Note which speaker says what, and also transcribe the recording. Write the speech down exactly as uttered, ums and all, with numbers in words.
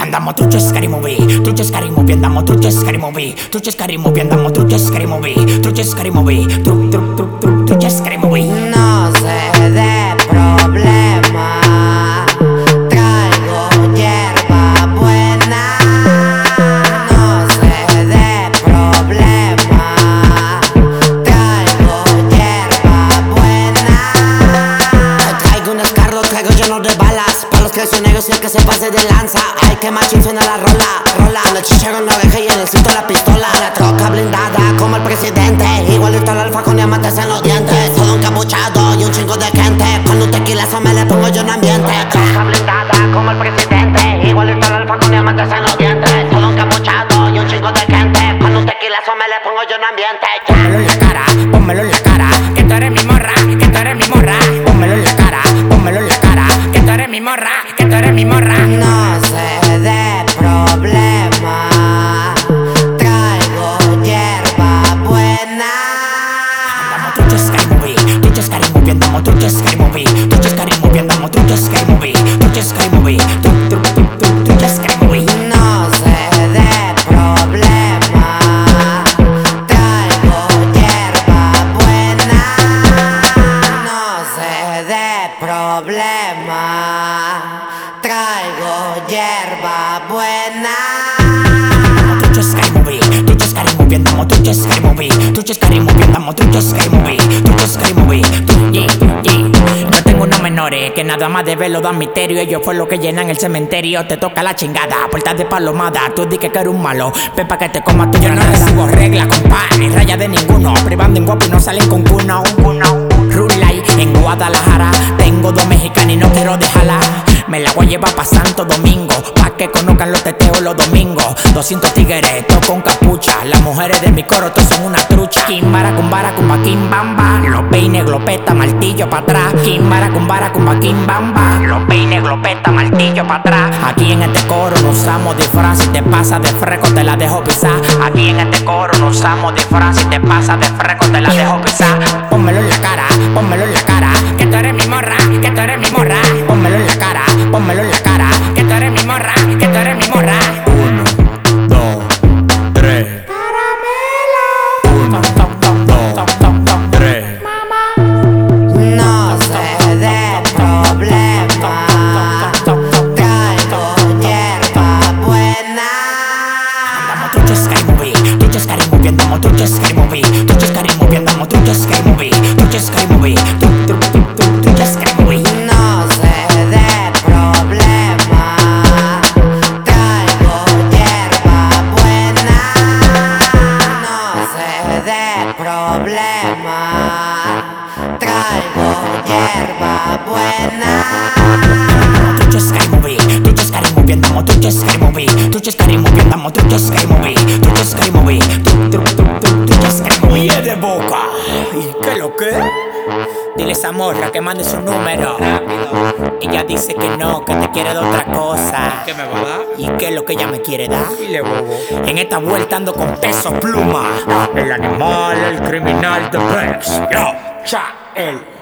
Speaker 1: Andamos trucho scary movie, trucho scary movie, andamos trucho scary movie, trucho scary movie, andamos trucho scary movie, trucho scary movie, tru tru tru tru trucho scary movie.
Speaker 2: No sé de problema, traigo hierba buena. No sé de problema, traigo hierba buena. Traigo un escarro, traigo lleno de balas. Para los que son negros y el que se pase de lanza. Ay, que machín suena la rola, rola. Con el chichero en la oreja y en el cinto la pistola. La troca blindada como el presidente. Igualito al alfa con diamantes en los dientes. Todo encapuchado y un chingo de gente. Con un tequilazo me le pongo yo en ambiente. La troca blindada como el presidente. Igualito al alfa con diamantes en los dientes. Todo encapuchado y un chingo de gente. Con un tequilazo me le pongo yo en ambiente.
Speaker 1: Pónmelo en la cara, pónmelo en la cara, que tú eres mi morra, que tú eres mi morra. Pónmelo en la cara, pónmelo en la cara, que tú eres mi morra, que tú eres mi morra.
Speaker 2: No sé de problema, traigo hierba buena.
Speaker 1: Andamos trucho scary movie, trucho scary movie, andamos trucho scary movie, trucho scary movie, andamos trucho scary movie, trucho scary movie, tru tru tru tru trucho scary movie.
Speaker 2: No sé de problema, traigo hierba buena. No sé de problema, traigo hierba buena.
Speaker 1: Trucho scary movie, trucho scary movie, andamos trucho scary movie, trucho scary movie, andamos trucho scary movie, trucho scary movie, tru, yeah, yeah. Yo tengo unos menores que nada más de verlo dan misterio. Ellos fue lo que llenan el cementerio. Te toca la chingada, puertas de palomada. Tú di que eres un malo, ven pa' que te comas tu. Yo no recibo regla, compa, ni raya de ninguno. Privando en guapo y no salen con cuno. Rule light en Guadalajara. Tengo dos mexicanas y no quiero dejarla. Me la voy a llevar pa' Santo Domingo, pa' que conozcan los teteos los domingos. doscientos tigres, todo con capucha. Las mujeres de mi coro, todos son una trucha. Kimbara, kumbara, kumba, kimbamba. Los peines, glopeta, martillo pa' atrás. Kimbara, kumbara, kumba, kimbamba. Los peines, glopeta, martillo pa' atrás. Aquí en este coro no usamos disfraz. Si te pasa de fresco te la dejo pisar. Aquí en este coro no usamos disfraz. Si te pasa de fresco te la dejo pisar. Pónmelo en la cara, pónmelo en la cara, que tú eres mi morra, que tú eres mi morra. Pónmelo en la cara, pónmelo en la cara, que tú eres mi morra, que tú eres mi morra.
Speaker 3: Uno, dos, tres. Uno, dos, tres.
Speaker 2: No sé de problema, traigo hierba buena.
Speaker 1: Andamos trucho scary movie, trucho scary movie, andamos trucho scary movie, trucho scary movie, andamos trucho scary movie, trucho scary movie, tru tru tru tru trucho scary movie.
Speaker 2: No sé de problema, traigo hierba buena. No sé de problema, traigo hierba buena.
Speaker 1: Trucho scary movie, trucho scary movie, andamos trucho scary movie, trucho scary movie, andamos trucho scary movie, trucho scary movie, tru tru tru tru trucho scary movie.
Speaker 3: Oye de boca. ¿Y qué lo que?
Speaker 1: Dile a esa morra que mande su número. Ella dice que no, que te quiere dar otra cosa.
Speaker 3: ¿Qué me va a dar?
Speaker 1: ¿Y qué es lo que ella me quiere dar?
Speaker 3: Dile bobo.
Speaker 1: En esta vuelta ando con peso pluma.
Speaker 3: El animal, el criminal de Pex. Yo,
Speaker 1: Cha, el